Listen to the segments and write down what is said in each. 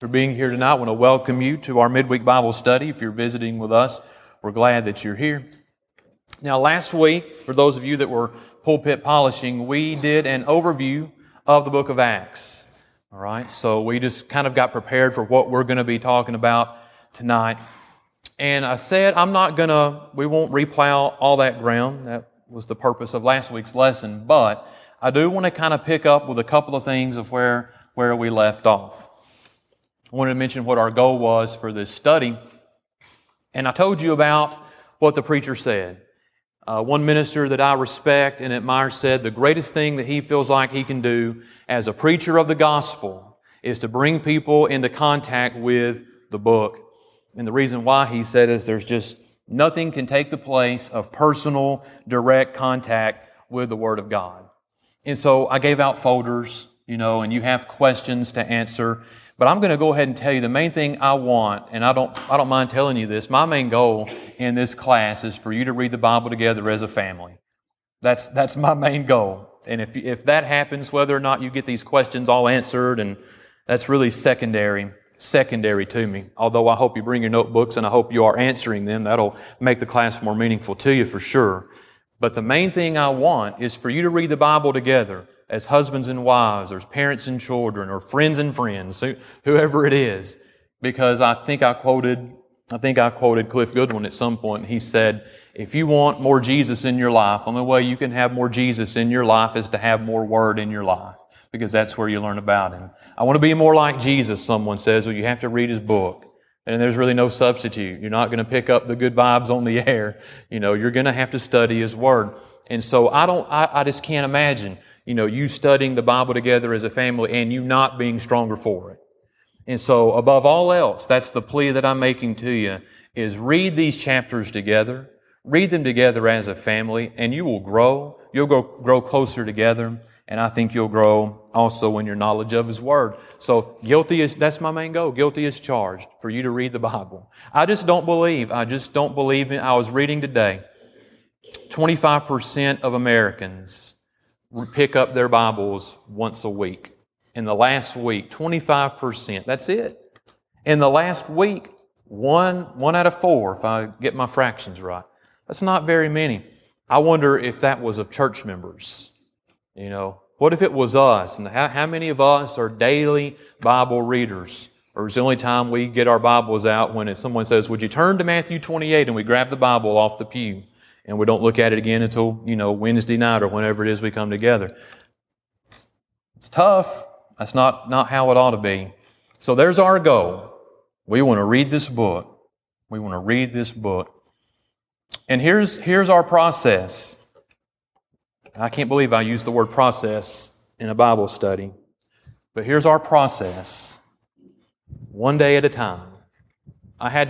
For being here tonight. I want to welcome you to our midweek Bible study. If you're visiting with us, we're glad that you're here. Now, last week, for those of you that were pulpit polishing, we did an overview of the book of Acts. All right, so we just kind of got prepared for what we're going to be talking about tonight. And I said we won't replow all that ground. That was the purpose of last week's lesson. But I do want to kind of pick up with a couple of things of where we left off. I wanted to mention what our goal was for this study. And I told you about what the preacher said. One minister that I respect and admire said the greatest thing that he feels like he can do as a preacher of the gospel is to bring people into contact with the book. And the reason why he said is there's just nothing can take the place of personal, direct contact with the Word of God. And so I gave out folders, and you have questions to answer. But I'm going to go ahead and tell you the main thing I want, and I don't mind telling you this. My main goal in this class is for you to read the Bible together as a family. That's my main goal. And if that happens, whether or not you get these questions all answered, and that's really secondary to me. Although I hope you bring your notebooks and I hope you are answering them. That'll make the class more meaningful to you for sure. But the main thing I want is for you to read the Bible together as husbands and wives, or as parents and children, or friends and friends, whoever it is. Because I think I quoted Cliff Goodwin at some point, and he said, if you want more Jesus in your life, the only way you can have more Jesus in your life is to have more Word in your life, because that's where you learn about Him. I want to be more like Jesus, someone says. Well, you have to read His book. And there's really no substitute. You're not going to pick up the good vibes on the air. You're going to have to study His Word. And so I just can't imagine you studying the Bible together as a family and you not being stronger for it. And so above all else, that's the plea that I'm making to you, is read these chapters together. Read them together as a family, and you will grow. You'll grow closer together, and I think you'll grow also in your knowledge of His Word. So that's my main goal. Guilty is charged for you to read the Bible. I just don't believe in, I was reading today, 25% of Americans pick up their Bibles once a week. In the last week, 25%. That's it. In the last week, one out of 4, if I get my fractions right. That's not very many. I wonder if that was of church members. What if it was us? And how many of us are daily Bible readers? Or is the only time we get our Bibles out when someone says, would you turn to Matthew 28, and we grab the Bible off the pew? And we don't look at it again until, Wednesday night or whenever it is we come together. It's tough. That's not how it ought to be. So there's our goal. We want to read this book. And here's our process. I can't believe I used the word process in a Bible study. But here's our process. One day at a time. I had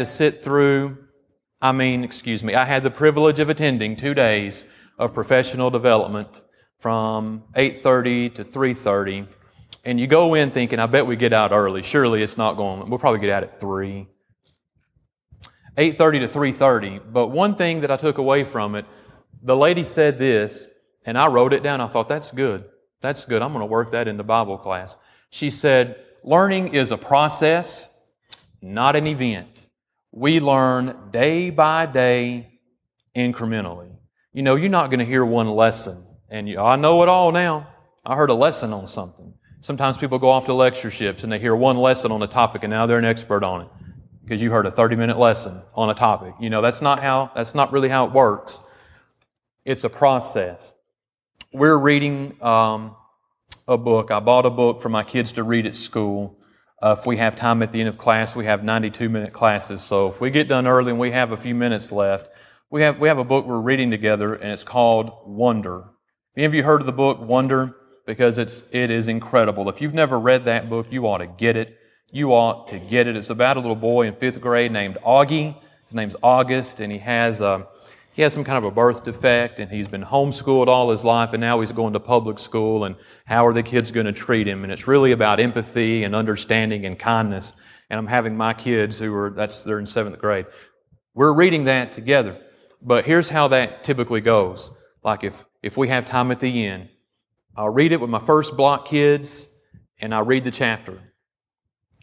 the privilege of attending 2 days of professional development from 8:30 to 3:30. And you go in thinking, I bet we get out early. Surely it's not going, we'll probably get out at 3. 8:30 to 3:30. But one thing that I took away from it, the lady said this, and I wrote it down. I thought, that's good. I'm going to work that into Bible class. She said, learning is a process, not an event. We learn day by day, incrementally. You're not going to hear one lesson. And I know it all now. I heard a lesson on something. Sometimes people go off to lectureships and they hear one lesson on a topic and now they're an expert on it because you heard a 30-minute lesson on a topic. That's not really how it works. It's a process. We're reading a book. I bought a book for my kids to read at school. If we have time at the end of class, we have 92-minute classes. So if we get done early and we have a few minutes left, we have a book we're reading together, and it's called Wonder. Any of you heard of the book Wonder? Because it is incredible. If you've never read that book, you ought to get it. It's about a little boy in 5th grade named Augie. His name's August, and he has some kind of a birth defect, and he's been homeschooled all his life, and now he's going to public school, and how are the kids going to treat him? And it's really about empathy and understanding and kindness. And I'm having my kids they're in 7th grade. We're reading that together. But here's how that typically goes. Like if we have time at the end, I'll read it with my first block kids, and I'll read the chapter.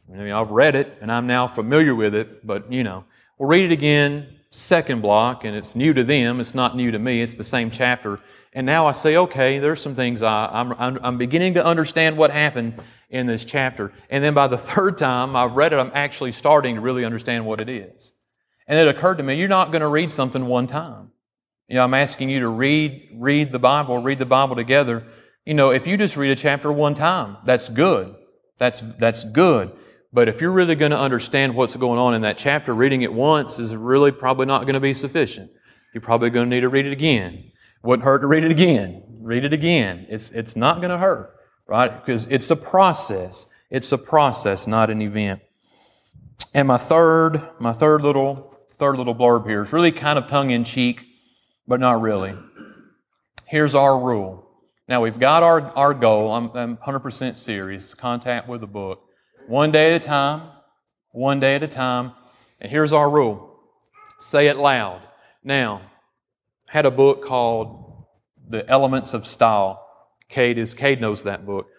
I mean, I've read it, and I'm now familiar with it, but, we'll read it again, second block, and it's new to them. It's not new to me. It's the same chapter. And now I say, okay, there's some things I'm beginning to understand what happened in this chapter. And then by the third time I've read it, I'm actually starting to really understand what it is. And it occurred to me, you're not going to read something one time. I'm asking you to read the Bible together. If you just read a chapter one time, that's good. That's good. But if you're really going to understand what's going on in that chapter, reading it once is really probably not going to be sufficient. You're probably going to need to read it again. Wouldn't hurt to read it again. Read it again. It's not going to hurt, right? Because it's a process. It's a process, not an event. And my third little blurb here is really kind of tongue-in-cheek, but not really. Here's our rule. Now, we've got our goal. I'm 100% serious. Contact with the book. One day at a time. One day at a time. And here's our rule. Say it loud. Now, I had a book called The Elements of Style. Cade knows that book.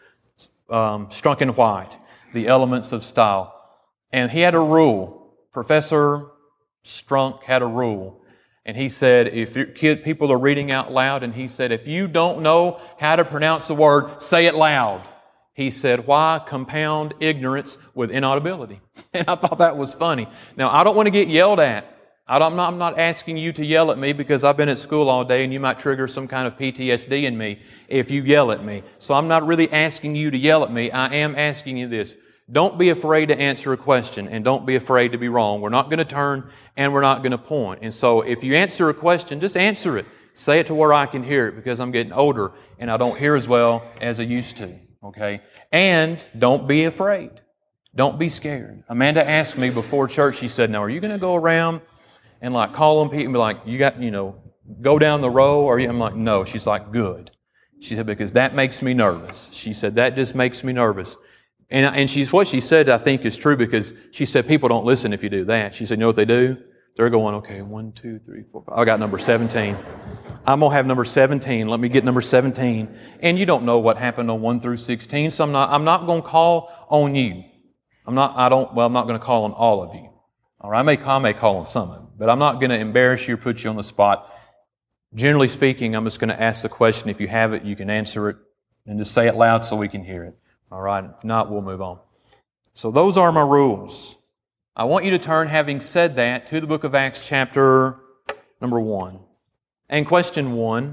Strunk and White. The Elements of Style. And he had a rule. Professor Strunk had a rule. And he said, if people are reading out loud, and he said, if you don't know how to pronounce the word, say it loud. He said, why compound ignorance with inaudibility? And I thought that was funny. Now, I don't want to get yelled at. I'm not asking you to yell at me because I've been at school all day and you might trigger some kind of PTSD in me if you yell at me. So I'm not really asking you to yell at me. I am asking you this. Don't be afraid to answer a question, and don't be afraid to be wrong. We're not going to turn and we're not going to point. And so if you answer a question, just answer it. Say it to where I can hear it, because I'm getting older and I don't hear as well as I used to. Okay? And don't be afraid. Don't be scared. Amanda asked me before church, she said, now are you going to go around and call on people and be like, you got, go down the row? Or I'm like, no. She's like, good. She said, because that makes me nervous. She said, that just makes me nervous. And what she said, I think, is true, because she said people don't listen if you do that. She said, you know what they do? They're going, okay, 1, 2, 3, 4, 5. I got number 17. I'm going to have number 17. Let me get number 17. And you don't know what happened on 1 through 16, so I'm not going to call on you. I'm not going to call on all of you. All right, I may call on some of them, but I'm not going to embarrass you or put you on the spot. Generally speaking, I'm just going to ask the question. If you have it, you can answer it, and just say it loud so we can hear it. All right, if not, we'll move on. So those are my rules. I want you to turn, having said that, to the book of Acts chapter number 1. And question 1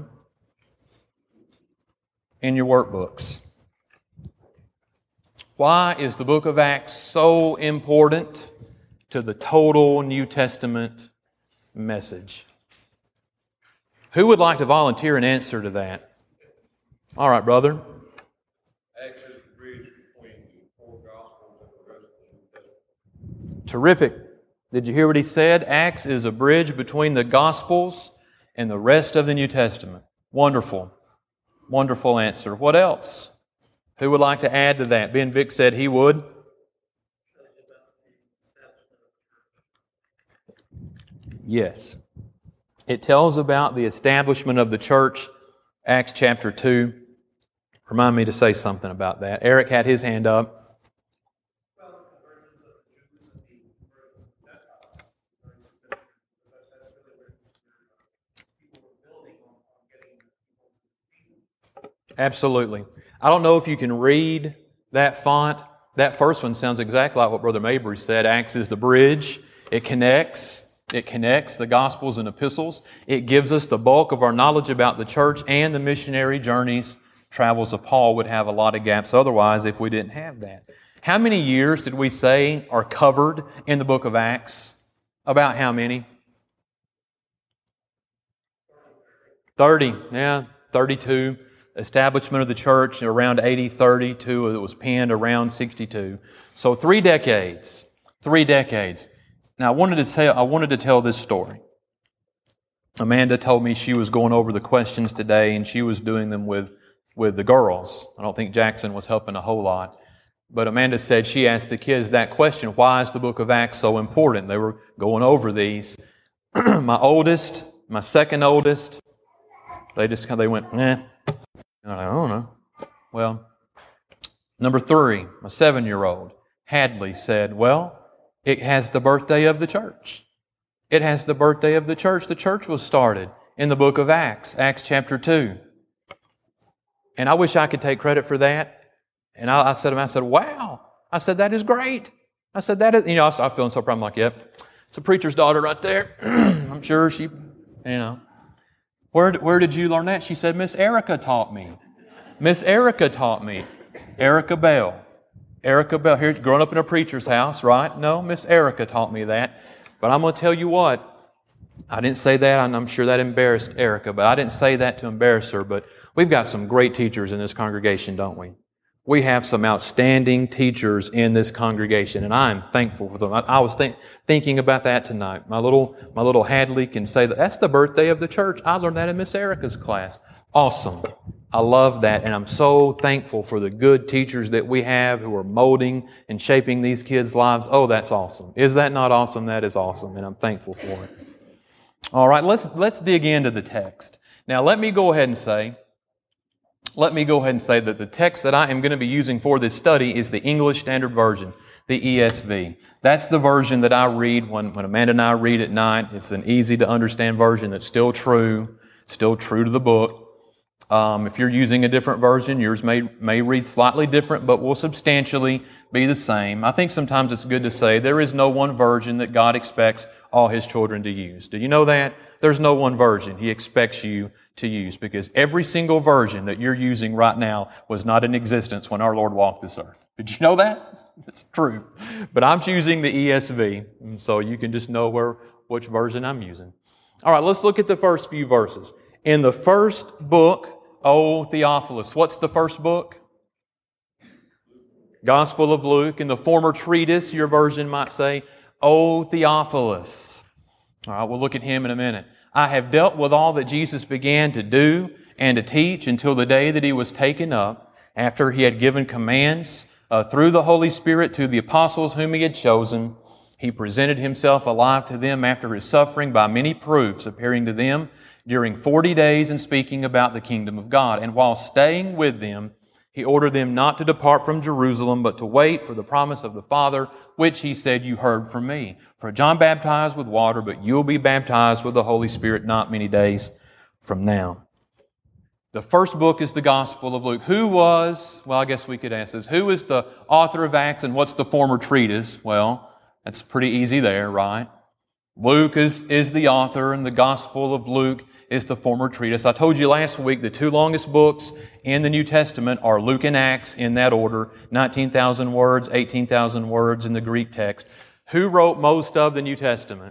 in your workbooks. Why is the book of Acts so important to the total New Testament message? Who would like to volunteer an answer to that? All right, brother. Acts is the bridge between the 4 Gospels and the rest of the New Testament. Terrific. Did you hear what he said? Acts is a bridge between the Gospels and the rest of the New Testament. Wonderful. Wonderful answer. What else? Who would like to add to that? Ben Vick said he would. Yes. It tells about the establishment of the church, Acts chapter 2. Remind me to say something about that. Eric had his hand up. Well, the conversions of the Jews and the conversions of the Gentiles are very significant, because that's really where people were building on getting people to believe. Absolutely. I don't know if you can read that font. That first one sounds exactly like what Brother Mabry said. Acts is the bridge. It connects the Gospels and epistles. It gives us the bulk of our knowledge about the church and the missionary journeys. Travels of Paul would have a lot of gaps otherwise if we didn't have that. How many years did we say are covered in the book of Acts? About how many? 30. Yeah, 32. Establishment of the church around 80, 32. It was penned around 62. So 3 decades. 3 decades. Now I wanted to tell this story. Amanda told me she was going over the questions today, and she was doing them with the girls. I don't think Jackson was helping a whole lot. But Amanda said she asked the kids that question, why is the book of Acts so important? They were going over these. My second oldest, they went, eh. I don't know. Well, number 3, my 7-year-old, Hadley said, well, it has the birthday of the church. It has the birthday of the church. The church was started in the book of Acts, Acts chapter 2. And I wish I could take credit for that. And I said, wow. I said, that is great. I said, that is, I started feeling so proud. I'm like, yep, it's a preacher's daughter right there. I'm sure she, Where did you learn that? She said, Miss Erica taught me. Miss Erica taught me. Erica Bell. Erica Bell, here, growing up in a preacher's house, right? No, Miss Erica taught me that. But I'm going to tell you what, I didn't say that, and I'm sure that embarrassed Erica, but I didn't say that to embarrass her, but we've got some great teachers in this congregation, don't we? We have some outstanding teachers in this congregation, and I'm thankful for them. I was thinking about that tonight. My little Hadley can say that's the birthday of the church. I learned that in Miss Erica's class. Awesome. I love that, and I'm so thankful for the good teachers that we have who are molding and shaping these kids' lives. Oh, that's awesome. Is that not awesome? That is awesome, and I'm thankful for it. All right, let's dig into the text. Now, let me go ahead and say that the text that I am going to be using for this study is the English Standard Version, the ESV. That's the version that I read when Amanda and I read at night. It's an easy to understand version that's still true to the book. If you're using a different version, yours may read slightly different, but will substantially be the same. I think sometimes it's good to say there is no one version that God expects all His children to use. Do you know that? There's no one version He expects you to use, because every single version that you're using right now was not in existence when our Lord walked this earth. Did you know that? It's true. But I'm choosing the ESV, so you can just know which version I'm using. All right, let's look at the first few verses. In the first book, O Theophilus. What's the first book? Gospel of Luke. In the former treatise, your version might say, O Theophilus. All right, we'll look at him in a minute. I have dealt with all that Jesus began to do and to teach until the day that He was taken up, after He had given commands through the Holy Spirit to the apostles whom He had chosen. He presented Himself alive to them after His suffering by many proofs, appearing to them during 40 days and speaking about the kingdom of God. And while staying with them, He ordered them not to depart from Jerusalem, but to wait for the promise of the Father, which He said, you heard from me. For John baptized with water, but you'll be baptized with the Holy Spirit not many days from now. The first book is the Gospel of Luke. I guess we could ask this, who is the author of Acts and what's the former treatise? Well, that's pretty easy there, right? Luke is the author, and the Gospel of Luke is the former treatise. I told you last week the two longest books in the New Testament are Luke and Acts in that order, 19,000 words, 18,000 words in the Greek text. Who wrote most of the New Testament?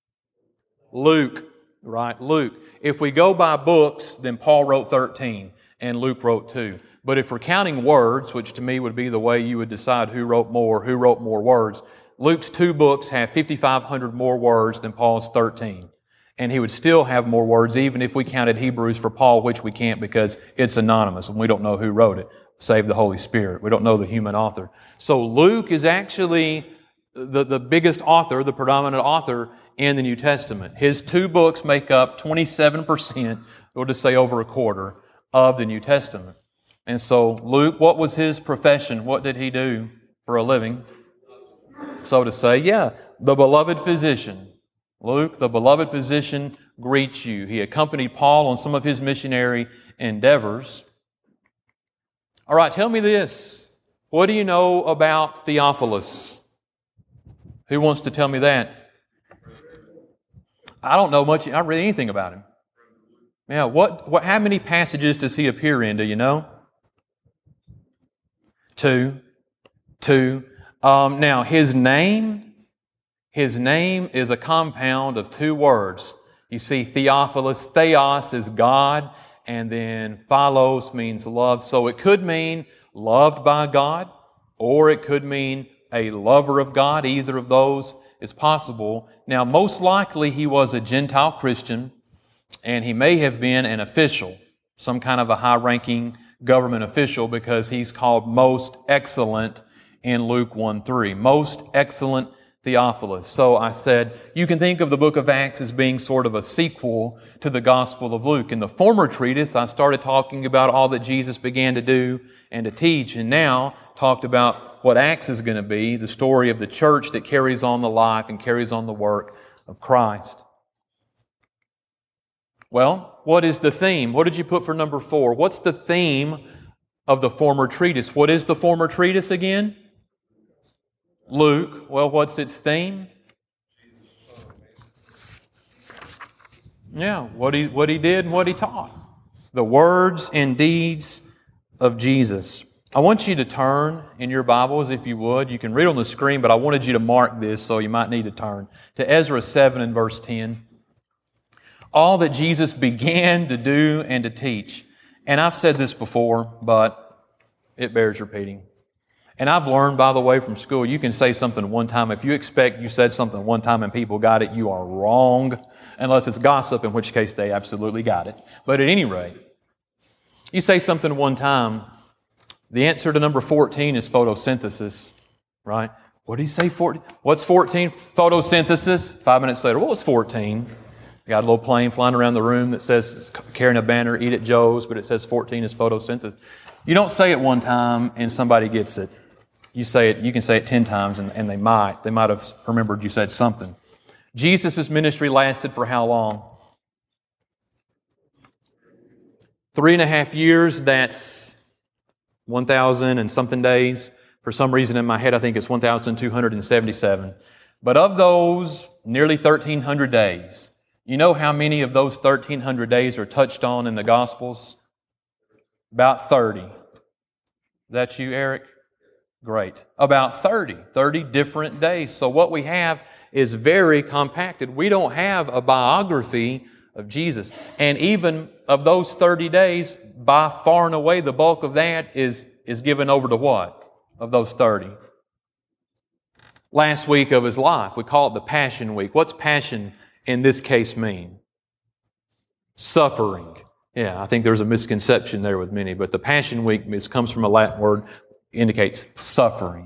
Luke, right? Luke. If we go by books, then Paul wrote 13 and Luke wrote 2. But if we're counting words, which to me would be the way you would decide who wrote more words, Luke's 2 books have 5,500 more words than Paul's 13. And he would still have more words even if we counted Hebrews for Paul, which we can't because it's anonymous and we don't know who wrote it, save the Holy Spirit. We don't know the human author. So Luke is actually the biggest author, the predominant author in the New Testament. His 2 books make up 27%, we'll just say over a quarter, of the New Testament. And so Luke, what was his profession? What did he do for a living? So to say, the beloved physician. Luke, the beloved physician, greets you. He accompanied Paul on some of his missionary endeavors. All right, tell me this. What do you know about Theophilus? Who wants to tell me that? I don't know much. I don't read anything about him. Yeah, how many passages does he appear in? Do you know? 2. Now, his name is a compound of 2 words. You see, Theophilus, theos is God, and then philos means love. So it could mean loved by God, or it could mean a lover of God. Either of those is possible. Now, most likely he was a Gentile Christian, and he may have been an official, some kind of a high-ranking government official, because he's called most excellent in Luke 1:3. Most excellent Theophilus. So I said, you can think of the book of Acts as being sort of a sequel to the Gospel of Luke. In the former treatise, I started talking about all that Jesus began to do and to teach, and now talked about what Acts is going to be, the story of the church that carries on the life and carries on the work of Christ. Well, what is the theme? What did you put for number 4? What's the theme of the former treatise? What is the former treatise again? Luke. Well, what's its theme? Yeah, what he did and what he taught. The words and deeds of Jesus. I want you to turn in your Bibles, if you would. You can read on the screen, but I wanted you to mark this, so you might need to turn to Ezra 7 and verse 10. All that Jesus began to do and to teach. And I've said this before, but it bears repeating. And I've learned, by the way, from school, you can say something one time. If you expect you said something one time and people got it, you are wrong. Unless it's gossip, in which case they absolutely got it. But at any rate, you say something one time, the answer to number 14 is photosynthesis, right? What did he say? 14? What's 14? Photosynthesis. 5 minutes later, what was 14? Got a little plane flying around the room that says, it's carrying a banner, eat at Joe's, but it says 14 is photosynthesis. You don't say it one time and somebody gets it. You can say it 10 times and they might have remembered you said something. Jesus' ministry lasted for how long? 3.5 years, that's 1,000 and something days. For some reason in my head, I think it's 1,277. But of those nearly 1,300 days, you know how many of those 1,300 days are touched on in the Gospels? About 30. Is that you, Eric? Great. About 30 different days. So what we have is very compacted. We don't have a biography of Jesus. And even of those 30 days, by far and away, the bulk of that is given over to what? Of those 30. Last week of His life, we call it the Passion Week. What's passion in this case mean? Suffering. Yeah, I think there's a misconception there with many, but the Passion Week comes from a Latin word, indicates suffering.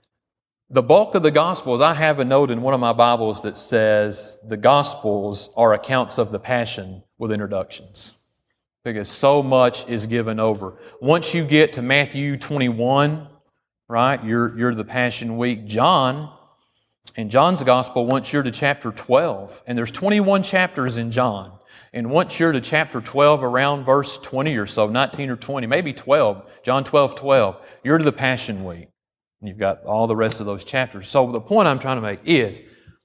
The bulk of the Gospels, I have a note in one of my Bibles that says the Gospels are accounts of the Passion with introductions. Because so much is given over. Once you get to Matthew 21, right, you're the Passion Week. John, in John's Gospel, once you're to chapter 12, and there's 21 chapters in John, and once you're to chapter 12, around verse 20 or so, 19 or 20, maybe 12, John 12, you're to the Passion Week. And you've got all the rest of those chapters. So the point I'm trying to make is,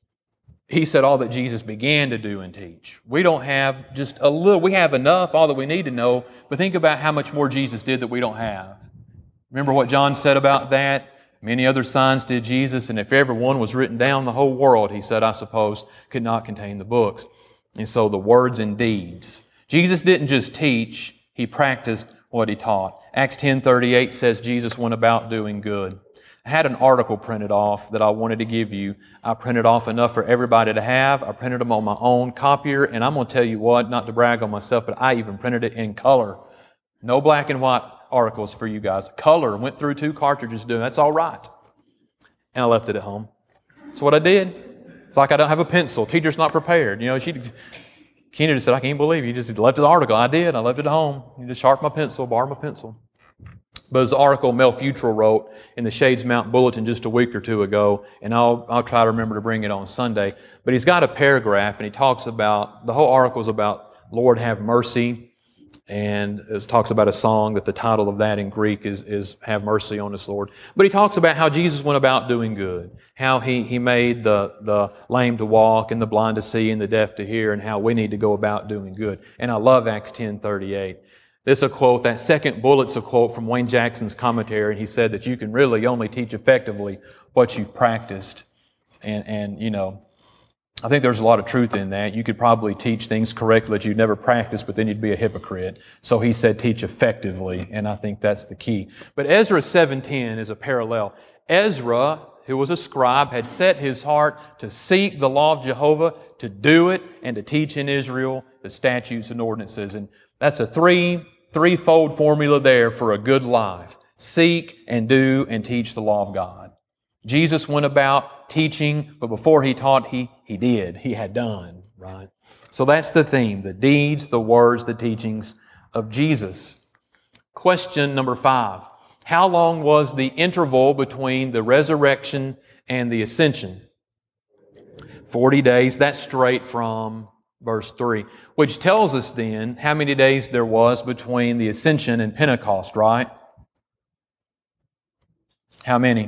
He said all that Jesus began to do and teach. We don't have just a little, we have enough, all that we need to know, but think about how much more Jesus did that we don't have. Remember what John said about that? Many other signs did Jesus, and if every one was written down, the whole world, he said, I suppose, could not contain the books. And so the words and deeds. Jesus didn't just teach, He practiced what He taught. Acts 10:38 says Jesus went about doing good. I had an article printed off that I wanted to give you. I printed off enough for everybody to have. I printed them on my own copier, and I'm going to tell you what, not to brag on myself, but I even printed it in color. No black and white articles for you guys. Color. Went through 2 cartridges doing. That's all right. And I left it at home. So what I did, it's like I don't have a pencil. Teacher's not prepared. You know, Keena just said, I can't believe you just left the article. I did. I left it at home. You just sharpen my pencil, borrow my pencil. But there's an article Mel Futrell wrote in the Shades Mountain Bulletin just a week or 2 ago, and I'll try to remember to bring it on Sunday. But he's got a paragraph, and he talks about, the whole article is about Lord have mercy, and it talks about a song that the title of that in Greek is Have Mercy on Us, Lord. But he talks about how Jesus went about doing good, how he made the lame to walk and the blind to see and the deaf to hear, and how we need to go about doing good. And I love Acts 10:38. This is a quote, that second bullet's a quote from Wayne Jackson's commentary, and he said that you can really only teach effectively what you've practiced. And you know, I think there's a lot of truth in that. You could probably teach things correctly that you'd never practiced, but then you'd be a hypocrite. So he said teach effectively, and I think that's the key. But Ezra 7:10 is a parallel. Ezra, who was a scribe, had set his heart to seek the law of Jehovah, to do it, and to teach in Israel the statutes and ordinances. And that's a threefold formula there for a good life. Seek and do and teach the law of God. Jesus went about teaching, but before He taught, He did. He had done, right? So that's the theme, the deeds, the words, the teachings of Jesus. Question number 5. How long was the interval between the resurrection and the ascension? 40 days. That's straight from verse 3, which tells us then how many days there was between the ascension and Pentecost, right? How many?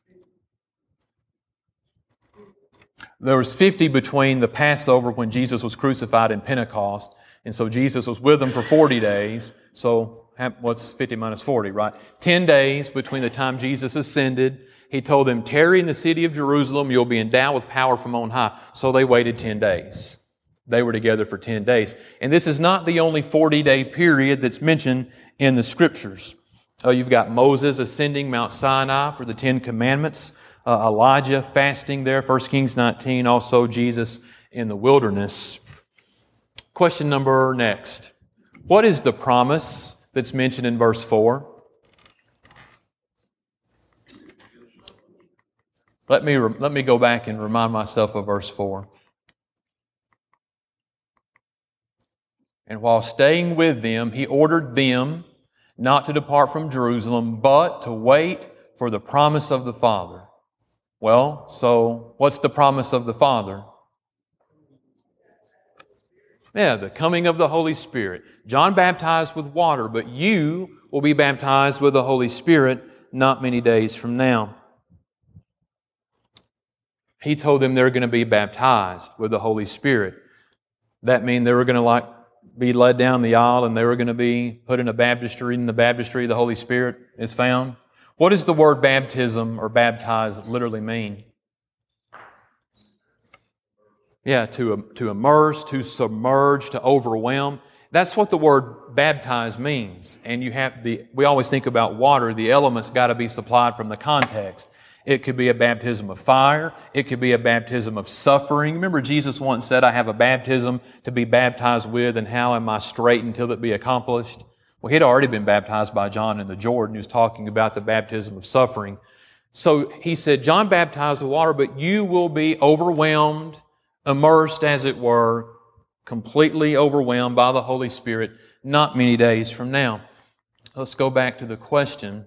There was 50 between the Passover when Jesus was crucified and Pentecost. And so Jesus was with them for 40 days. So what's 50 minus 40, right? 10 days between the time Jesus ascended. He told them, tarry in the city of Jerusalem, you'll be endowed with power from on high. So they waited 10 days. They were together for 10 days. And this is not the only 40-day period that's mentioned in the Scriptures. You've got Moses ascending Mount Sinai for the 10 Commandments. Elijah fasting there, 1 Kings 19, also Jesus in the wilderness. Question number next. What is the promise that's mentioned in verse 4? Let me go back and remind myself of verse 4. And while staying with them, He ordered them not to depart from Jerusalem, but to wait for the promise of the Father. Well, so what's the promise of the Father? Yeah, the coming of the Holy Spirit. John baptized with water, but you will be baptized with the Holy Spirit not many days from now. He told them they're going to be baptized with the Holy Spirit. That means they were going to be led down the aisle and they were going to be put in a baptistry. In the baptistry, the Holy Spirit is found. What does the word baptism or baptize literally mean? Yeah, to immerse, to submerge, to overwhelm. That's what the word baptize means. And we always think about water. The elements got to be supplied from the context. It could be a baptism of fire. It could be a baptism of suffering. Remember, Jesus once said, I have a baptism to be baptized with, and how am I straight until it be accomplished? Well, he had already been baptized by John in the Jordan. He was talking about the baptism of suffering. So he said, John baptized with water, but you will be overwhelmed, immersed, as it were, completely overwhelmed by the Holy Spirit not many days from now. Let's go back to the question.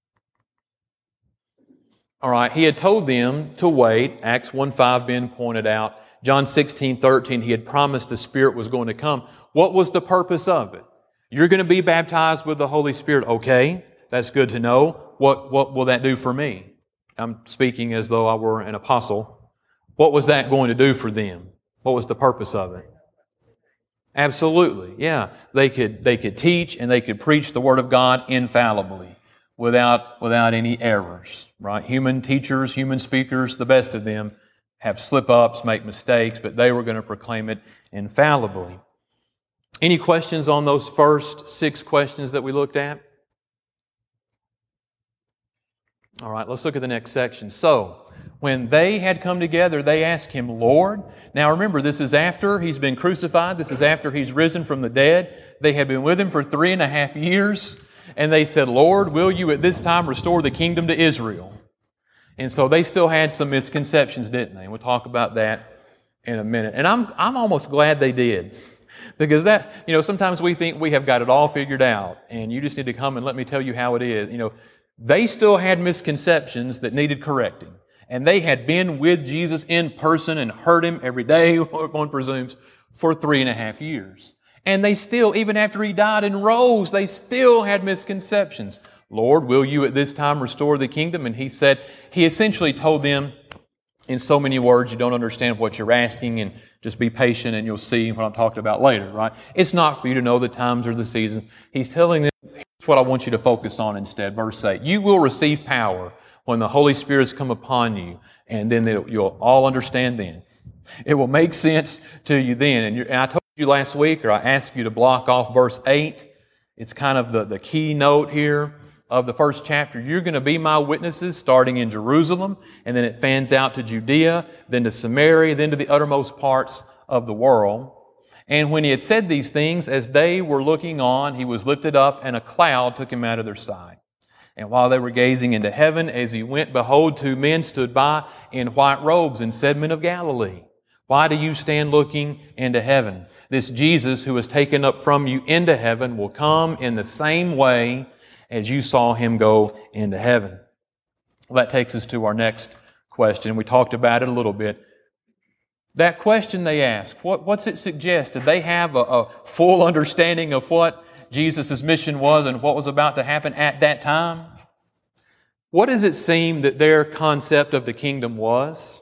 All right, He had told them to wait. Acts 1:5 being pointed out. John 16:13, He had promised the Spirit was going to come. What was the purpose of it? You're going to be baptized with the Holy Spirit. Okay, that's good to know. What will that do for me? I'm speaking as though I were an apostle. What was that going to do for them? What was the purpose of it? Absolutely, yeah. They could teach and they could preach the Word of God infallibly, without any errors, right? Human teachers, human speakers, the best of them have slip-ups, make mistakes, but they were going to proclaim it infallibly. Any questions on those first 6 questions that we looked at? All right, let's look at the next section. So, when they had come together, they asked Him, Lord. Now remember, this is after He's been crucified. This is after He's risen from the dead. They had been with Him for 3.5 years. And they said, Lord, will you at this time restore the kingdom to Israel? And so they still had some misconceptions, didn't they? And we'll talk about that in a minute. And I'm almost glad they did. Because sometimes we think we have got it all figured out and you just need to come and let me tell you how it is. They still had misconceptions that needed correcting. And they had been with Jesus in person and heard Him every day, one presumes, for 3.5 years. And they still, even after He died and rose, they still had misconceptions. Lord, will you at this time restore the kingdom? And He essentially told them in so many words, you don't understand what you're asking, and just be patient and you'll see what I'm talking about later, right? It's not for you to know the times or the seasons. He's telling them, here's what I want you to focus on instead. Verse 8, you will receive power when the Holy Spirit's come upon you, and then you'll all understand then. It will make sense to you then. And I told you last week, or I asked you to block off verse 8. It's kind of the key note here of the first chapter. You're going to be my witnesses starting in Jerusalem, and then it fans out to Judea, then to Samaria, then to the uttermost parts of the world. And when He had said these things, as they were looking on, He was lifted up, and a cloud took Him out of their sight. And while they were gazing into heaven, as He went, behold, 2 men stood by in white robes and said, Men of Galilee, why do you stand looking into heaven? This Jesus who was taken up from you into heaven will come in the same way as you saw him go into heaven. Well, that takes us to our next question. We talked about it a little bit. That question they ask, what's it suggest? Did they have a full understanding of what Jesus' mission was and what was about to happen at that time? What does it seem that their concept of the kingdom was?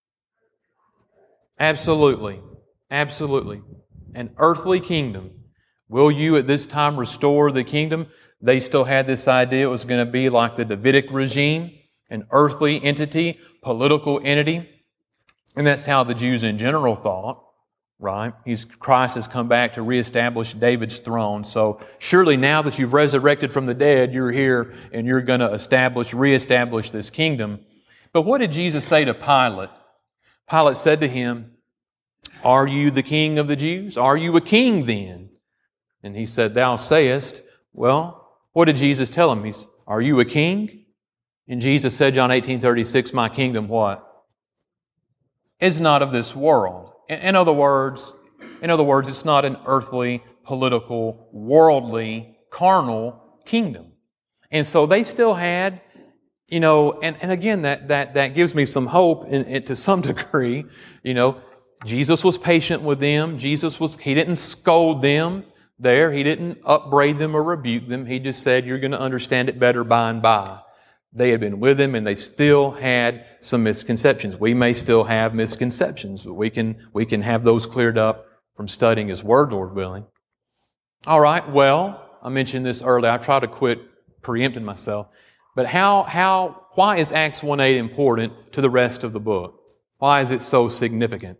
Absolutely. Absolutely. An earthly kingdom. Will you at this time restore the kingdom? They still had this idea it was going to be like the Davidic regime, an earthly entity, political entity. And that's how the Jews in general thought, right? Christ has come back to reestablish David's throne. So surely now that you've resurrected from the dead, you're here and you're going to reestablish this kingdom. But what did Jesus say to Pilate? Pilate said to him, "Are you the king of the Jews? Are you a king then?" And he said, "Thou sayest." Well, what did Jesus tell him? Are you a king? And Jesus said, John 18:36, "My kingdom," what? "Is not of this world." In other words, it's not an earthly, political, worldly, carnal kingdom. And so they still had, and again, that gives me some hope to some degree. Jesus was patient with them. He didn't scold them there. He didn't upbraid them or rebuke them. He just said, "You're going to understand it better by and by." They had been with him and they still had some misconceptions. We may still have misconceptions, but we can have those cleared up from studying His Word, Lord willing. All right, well, I mentioned this earlier. I try to quit preempting myself. But why is Acts 1:8 important to the rest of the book? Why is it so significant?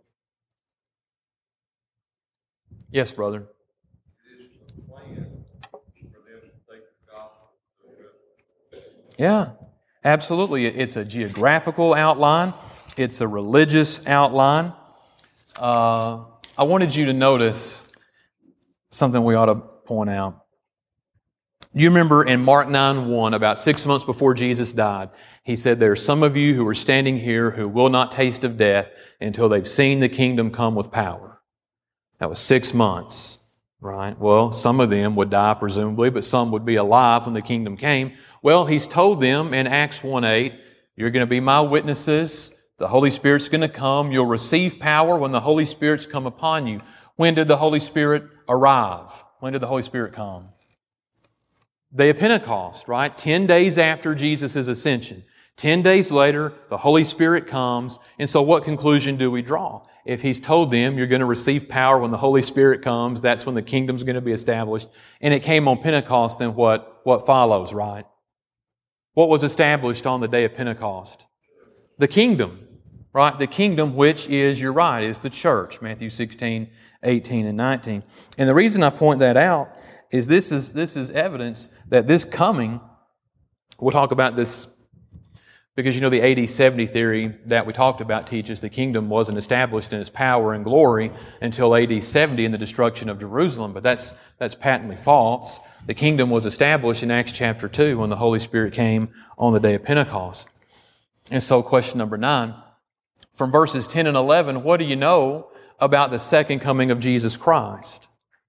Yes, brother. It is the plan for them to take the gospel to the rest. Yeah, absolutely. It's a geographical outline. It's a religious outline. I wanted you to notice something we ought to point out. You remember in Mark 9:1, about 6 months before Jesus died, He said, "There are some of you who are standing here who will not taste of death until they've seen the kingdom come with power." That was 6 months, right? Well, some of them would die presumably, but some would be alive when the kingdom came. Well, He's told them in Acts 1:8, "You're going to be my witnesses. The Holy Spirit's going to come. You'll receive power when the Holy Spirit's come upon you." When did the Holy Spirit arrive? When did the Holy Spirit come? Day of Pentecost, right? 10 days after Jesus' ascension. 10 days later, the Holy Spirit comes. And so what conclusion do we draw? If He's told them, "You're going to receive power when the Holy Spirit comes, that's when the kingdom's going to be established," and it came on Pentecost, then what follows, right? What was established on the day of Pentecost? The kingdom, right? The kingdom, which is, you're right, is the church. Matthew 16:18 and 19. And the reason I point that out is this is evidence that this coming, we'll talk about this because the AD 70 theory that we talked about teaches the kingdom wasn't established in its power and glory until AD 70 in the destruction of Jerusalem. But that's patently false. The kingdom was established in Acts chapter 2 when the Holy Spirit came on the day of Pentecost. And so question number 9, from verses 10 and 11, what do you know about the second coming of Jesus Christ?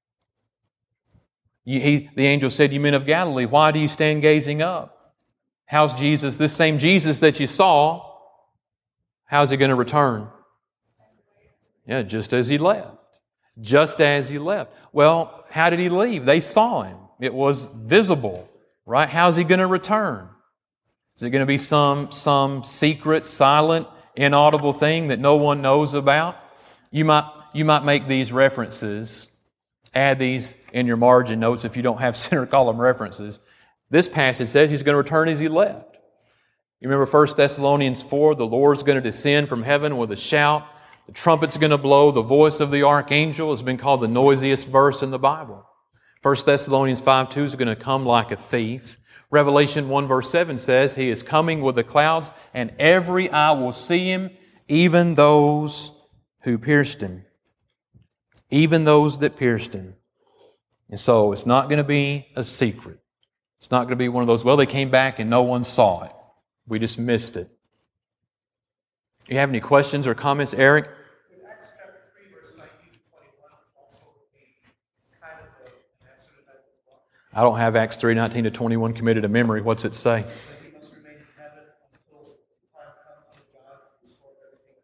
The angel said, "You men of Galilee, why do you stand gazing up? How's Jesus, this same Jesus that you saw, how's He going to return?" Yeah, just as He left. Just as He left. Well, how did He leave? They saw Him. It was visible, right? How's He going to return? Is it going to be some secret, silent, inaudible thing that no one knows about? You might make these references, add these in your margin notes if you don't have center column references. This passage says He's going to return as He left. You remember 1 Thessalonians 4, the Lord's going to descend from heaven with a shout. The trumpet's going to blow. The voice of the archangel has been called the noisiest verse in the Bible. 1 Thessalonians 5:2 is going to come like a thief. Revelation 1 verse 7 says He is coming with the clouds and every eye will see Him, even those who pierced Him. Even those that pierced Him. And so it's not going to be a secret. It's not going to be one of those, well, they came back and no one saw it. We just missed it. You have any questions or comments, Eric? In Acts chapter 3, verse 19 to 21, also a kind of an answer to that as well. I don't have Acts 3:19 to 21 committed to memory. What's it say? That he must remain in heaven until the time comes when God will restore everything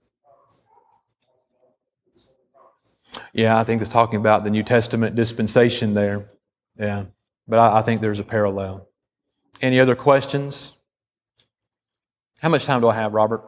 as promised. Yeah, I think it's talking about the New Testament dispensation there. Yeah, but I think there's a parallel. Any other questions? How much time do I have, Robert?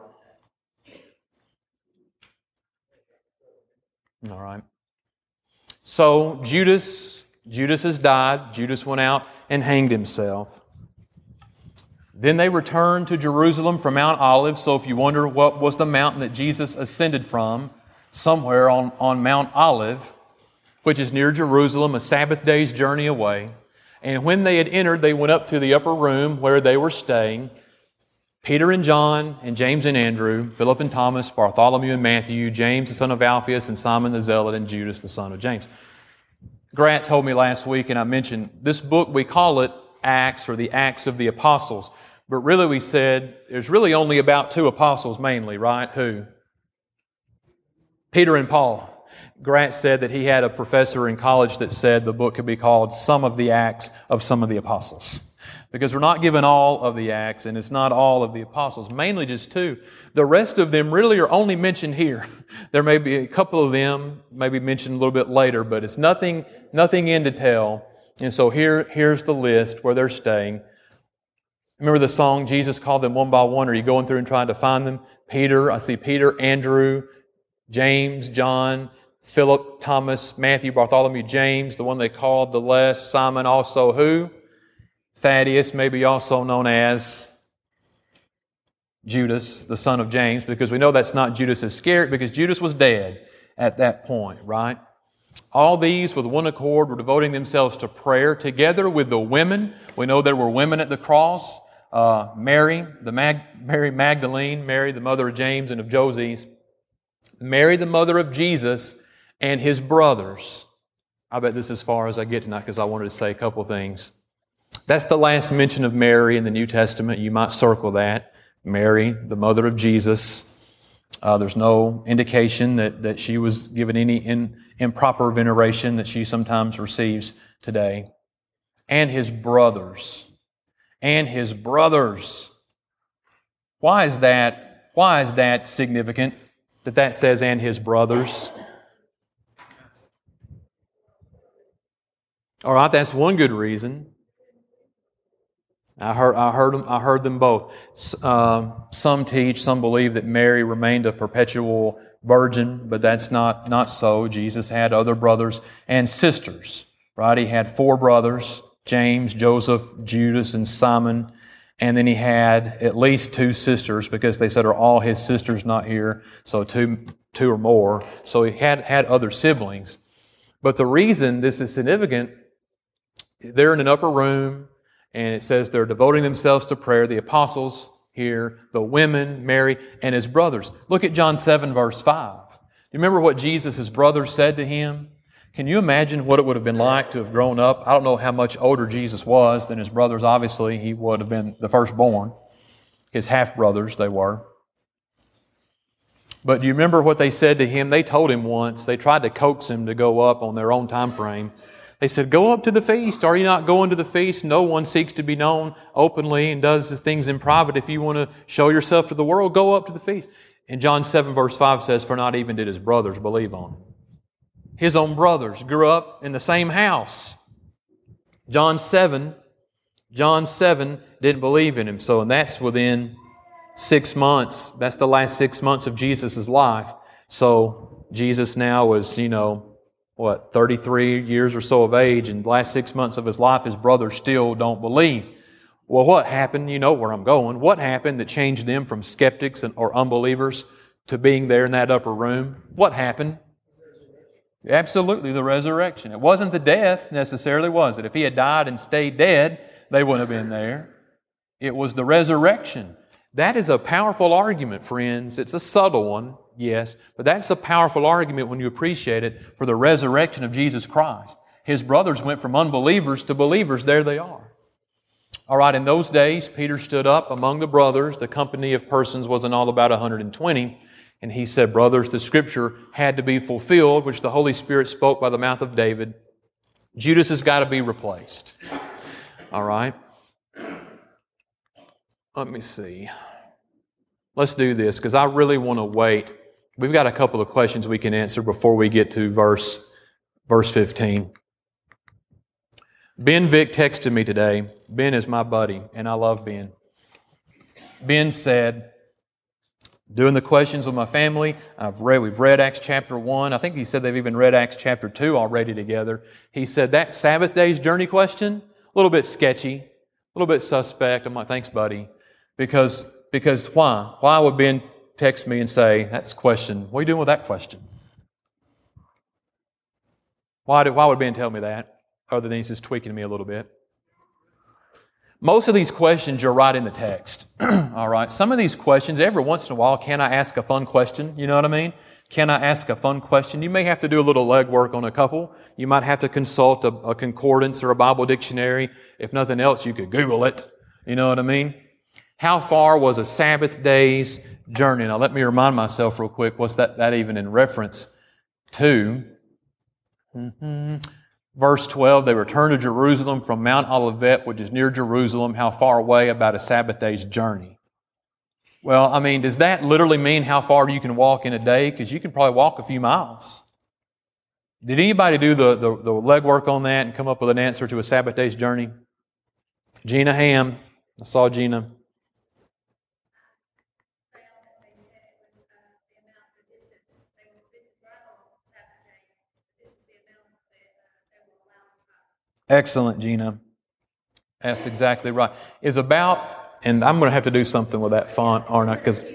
All right. So Judas has died. Judas went out and hanged himself. Then they returned to Jerusalem from Mount Olives. So if you wonder what was the mountain that Jesus ascended from, somewhere on Mount Olive, which is near Jerusalem, a Sabbath day's journey away. And when they had entered, they went up to the upper room where they were staying. Peter and John and James and Andrew, Philip and Thomas, Bartholomew and Matthew, James the son of Alphaeus and Simon the Zealot, and Judas the son of James. Grant told me last week, and I mentioned, this book, we call it Acts or the Acts of the Apostles. But really we said there's really only about 2 apostles mainly, right? Who? Peter and Paul. Grant said that he had a professor in college that said the book could be called Some of the Acts of Some of the Apostles. Because we're not given all of the Acts, and it's not all of the apostles, mainly just 2. The rest of them really are only mentioned here. There may be a couple of them, maybe mentioned a little bit later, but it's nothing in detail. And so here's the list where they're staying. Remember the song, Jesus called them one by one? Are you going through and trying to find them? Peter, I see Peter, Andrew, James, John, Philip, Thomas, Matthew, Bartholomew, James, the one they called the less, Simon, also who? Thaddeus, maybe also known as Judas, the son of James, because we know that's not Judas Iscariot, because Judas was dead at that point, right? All these, with one accord, were devoting themselves to prayer together with the women. We know there were women at the cross. Mary, Mary Magdalene, Mary, the mother of James and of Joses, Mary, the mother of Jesus, and his brothers. I bet this is as far as I get tonight because I wanted to say a couple things. That's the last mention of Mary in the New Testament. You might circle that. Mary, the mother of Jesus. There's no indication that she was given any improper veneration that she sometimes receives today. And his brothers. And his brothers. Why is that significant that says and his brothers? All right, that's one good reason. I heard them both. Some teach, some believe that Mary remained a perpetual virgin, but that's not so. Jesus had other brothers and sisters, right? He had 4 brothers, James, Joseph, Judas, and Simon. And then he had at least 2 sisters, because they said, are all his sisters not here? So two or more. So he had other siblings. But the reason this is significant, they're in an upper room, and it says they're devoting themselves to prayer. The apostles here, the women, Mary, and his brothers. Look at John 7, verse 5. Do you remember what Jesus' brothers said to him? Can you imagine what it would have been like to have grown up? I don't know how much older Jesus was than his brothers. Obviously, he would have been the firstborn. His half-brothers, they were. But do you remember what they said to him? They told him once, they tried to coax him to go up on their own time frame. They said, go up to the feast. Are you not going to the feast? No one seeks to be known openly and does things in private. If you want to show yourself to the world, go up to the feast. And John 7 verse 5 says, for not even did his brothers believe on him. His own brothers grew up in the same house. John 7 didn't believe in him. So, and that's within 6 months. That's the last 6 months of Jesus' life. So Jesus now was, 33 years or so of age, and the last 6 months of his life, his brothers still don't believe. Well, what happened? You know where I'm going. What happened that changed them from skeptics or unbelievers to being there in that upper room? What happened? Absolutely, the resurrection. It wasn't the death necessarily, was it? If he had died and stayed dead, they wouldn't have been there. It was the resurrection. That is a powerful argument, friends. It's a subtle one, yes, but that's a powerful argument when you appreciate it for the resurrection of Jesus Christ. His brothers went from unbelievers to believers. There they are. All right, in those days, Peter stood up among the brothers. The company of persons was in all about 120. And he said, brothers, the Scripture had to be fulfilled, which the Holy Spirit spoke by the mouth of David. Judas has got to be replaced. All right? Let me see. Let's do this because I really want to wait. We've got a couple of questions we can answer before we get to verse 15. Ben Vick texted me today. Ben is my buddy, and I love Ben. Ben said, doing the questions with my family, we've read Acts chapter 1. I think he said they've even read Acts chapter 2 already together. He said that Sabbath day's journey question, a little bit sketchy, a little bit suspect. I'm like, thanks, buddy. Because why? Why would Ben text me and say, that's a question, what are you doing with that question? Why would Ben tell me that? Other than he's just tweaking me a little bit. Most of these questions are right in the text. All right. Some of these questions, every once in a while, can I ask a fun question? You know what I mean? Can I ask a fun question? You may have to do a little legwork on a couple. You might have to consult a concordance or a Bible dictionary. If nothing else, you could Google it. You know what I mean? How far was a Sabbath day's journey? Now, let me remind myself real quick, what's that even in reference to? Verse 12, they returned to Jerusalem from Mount Olivet, which is near Jerusalem. How far away? About a Sabbath day's journey. Well, I mean, does that literally mean how far you can walk in a day? Because you can probably walk a few miles. Did anybody do the legwork on that and come up with an answer to a Sabbath day's journey? Gina Ham. I saw Gina. Excellent, Gina. That's exactly right. Is about, and I'm going to have to do something with that font, aren't I? Because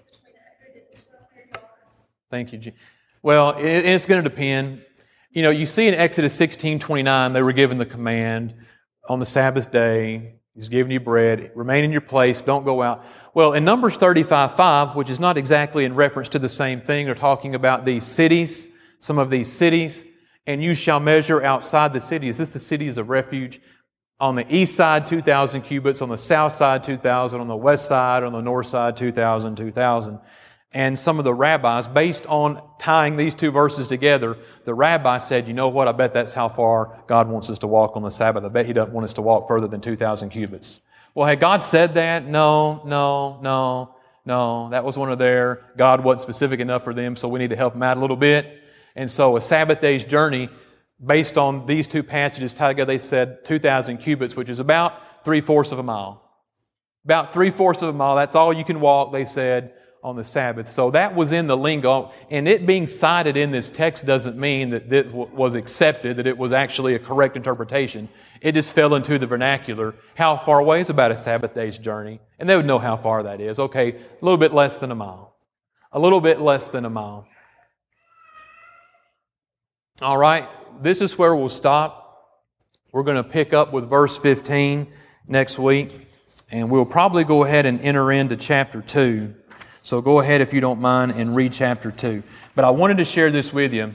thank you, Gina. Well, it's going to depend. You know, you see in Exodus 16:29, they were given the command on the Sabbath day. He's giving you bread. Remain in your place. Don't go out. Well, in Numbers 35:5, which is not exactly in reference to the same thing, they're talking about these cities, some of these cities. And you shall measure outside the city. Is this the cities of refuge? On the east side, 2,000 cubits. On the south side, 2,000. On the west side, on the north side, 2,000, 2,000. And some of the rabbis, based on tying these two verses together, the rabbi said, you know what, I bet that's how far God wants us to walk on the Sabbath. I bet He doesn't want us to walk further than 2,000 cubits. Well, had God said that? No. That was one of their, God wasn't specific enough for them, so we need to help them out a little bit. And so a Sabbath day's journey, based on these two passages tied together, they said 2,000 cubits, which is about 3/4 of a mile. About 3/4 of a mile, that's all you can walk, they said, on the Sabbath. So that was in the lingo, and it being cited in this text doesn't mean that it was accepted, that it was actually a correct interpretation. It just fell into the vernacular. How far away is about a Sabbath day's journey? And they would know how far that is. Okay, a little bit less than a mile. A little bit less than a mile. All right, this is where we'll stop. We're going to pick up with verse 15 next week, and we'll probably go ahead and enter into chapter 2. So go ahead, if you don't mind, and read chapter 2. But I wanted to share this with you.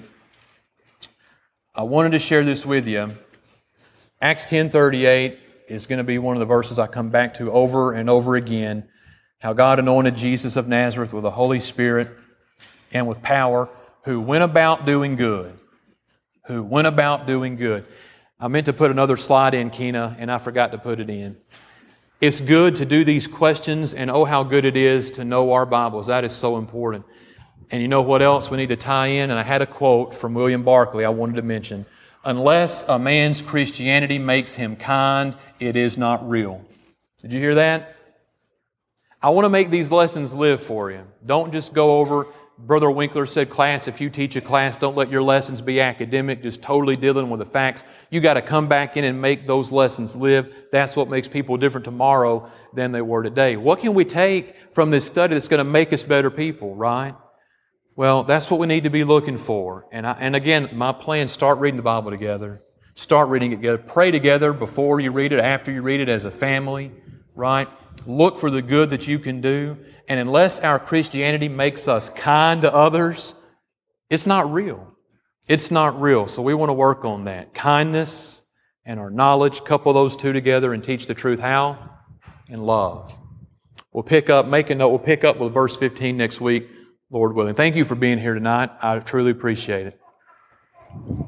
Acts 10:38 is going to be one of the verses I come back to over and over again. How God anointed Jesus of Nazareth with the Holy Spirit and with power, who went about doing good. Who went about doing good. I meant to put another slide in, Keena, and I forgot to put it in. It's good to do these questions, and oh, how good it is to know our Bibles. That is so important. And you know what else we need to tie in? And I had a quote from William Barclay I wanted to mention. Unless a man's Christianity makes him kind, it is not real. Did you hear that? I want to make these lessons live for you. Don't just go over. Brother Winkler said, class, if you teach a class, don't let your lessons be academic, just totally dealing with the facts. You got to come back in and make those lessons live. That's what makes people different tomorrow than they were today. What can we take from this study that's going to make us better people, right? Well, that's what we need to be looking for. And again, my plan, start reading the Bible together. Start reading it together. Pray together before you read it, after you read it as a family, right? Look for the good that you can do. And unless our Christianity makes us kind to others, it's not real. It's not real. So we want to work on that. Kindness and our knowledge, couple those two together and teach the truth. How? In love. We'll pick up with verse 15 next week, Lord willing. Thank you for being here tonight. I truly appreciate it.